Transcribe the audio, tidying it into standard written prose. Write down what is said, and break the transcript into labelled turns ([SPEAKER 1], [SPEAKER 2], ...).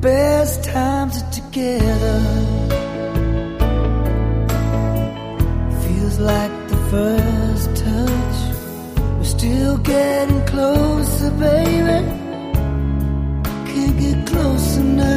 [SPEAKER 1] best times are together. Feels like the first touch. We're still getting closer, baby. Can't get close enough.